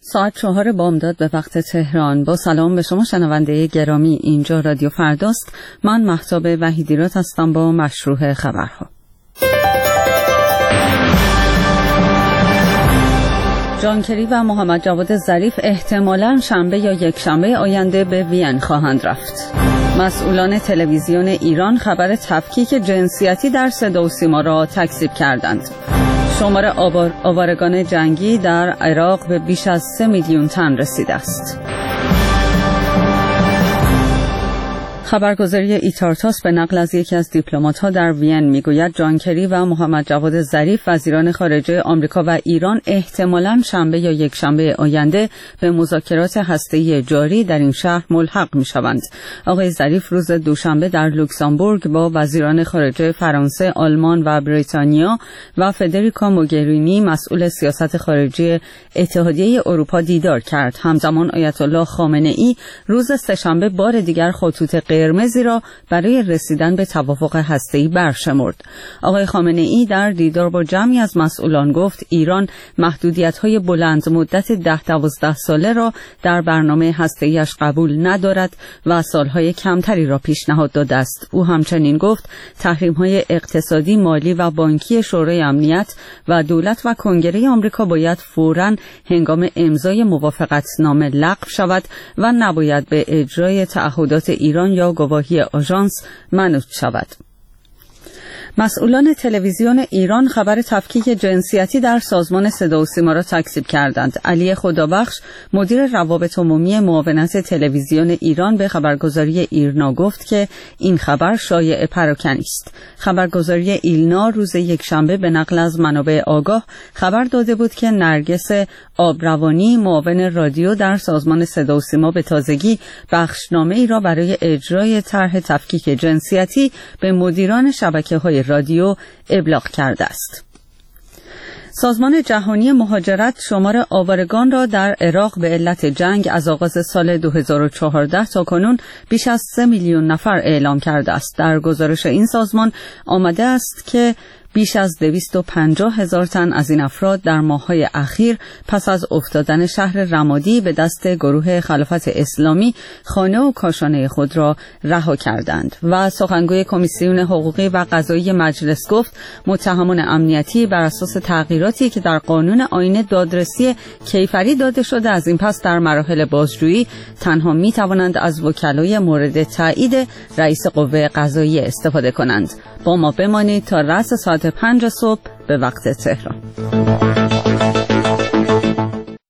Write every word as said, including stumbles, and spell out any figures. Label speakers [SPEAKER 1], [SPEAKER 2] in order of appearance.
[SPEAKER 1] ساعت چهار بامداد به وقت تهران. با سلام به شما شنونده گرامی، اینجا رادیو فرداست. من مهتاب وحیدیرات هستم با مشروع خبرها. جان کری و محمد جواد ظریف احتمالاً شنبه یا یک شنبه آینده به وین خواهند رفت. مسئولان تلویزیون ایران خبر تفکیک جنسیتی در صدا و سیما را تکذیب کردند. شمار آوار آوارگان جنگی در عراق به بیش از سه میلیون تن رسیده است. خبرگزاری ایتارتاس به نقل از یکی از دیپلمات‌ها در وین میگوید جان کری و محمد جواد ظریف وزیران خارجه آمریکا و ایران احتمالاً شنبه یا یک شنبه آینده به مذاکرات هسته‌ای جاری در این شهر ملحق می‌شوند. آقای ظریف روز دوشنبه در لوکزامبورگ با وزیران خارجه فرانسه، آلمان و بریتانیا و فدریکا موگرینی مسئول سیاست خارجی اتحادیه اروپا دیدار کرد. همزمان آیت الله خامنه‌ای روز سه‌شنبه بار دیگر خطوط قرمزی را برای رسیدن به توافق هسته‌ای برشمرد. آقای خامنه‌ای در دیدار با جمعی از مسئولان گفت ایران محدودیت‌های بلند مدت ده دوازده ساله را در برنامه هسته‌ایش قبول ندارد و سالهای کمتری را پیشنهاد داده است. او همچنین گفت تحریم‌های اقتصادی، مالی و بانکی شورای امنیت و دولت و کنگره آمریکا باید فوراً هنگام امضای موافقتنامه لغو شود و نباید به اجرای تعهدات ایران یا گواهی آژانس منوط شود. مسئولان تلویزیون ایران خبر تفکیک جنسیتی در سازمان صدا و سیما را تکذیب کردند. علی خدابخش مدیر روابط عمومی معاونت تلویزیون ایران به خبرگزاری ایرنا گفت که این خبر شایعه پراکنی است. خبرگزاری ایلنا روز یکشنبه به نقل از منابع آگاه خبر داده بود که نرگس آبروانی معاون رادیو در سازمان صدا و سیما به تازگی بخشنامه‌ای را برای اجرای طرح تفکیک جنسیتی به مدیران شبکه‌های رادیو ابلاغ کرده است. سازمان جهانی مهاجرت شمار آوارگان را در عراق به علت جنگ از آغاز سال دو هزار و چهارده تا کنون بیش از سه میلیون نفر اعلام کرده است. در گزارش این سازمان آمده است که بیش از دویست و پنجاه هزار تن از این افراد در ماه‌های اخیر پس از افتادن شهر رمادی به دست گروه خلافت اسلامی خانه و کاشانه خود را رها کردند. و سخنگوی کمیسیون حقوقی و قضایی مجلس گفت متهمان امنیتی بر اساس تغییراتی که در قانون آیین دادرسی کیفری داده شده از این پس در مراحل بازجویی تنها می توانند از وکلای مورد تایید رئیس قوه قضاییه استفاده کنند. با ما بمانید تا رأس ساعت پنج صبح به وقت تهران.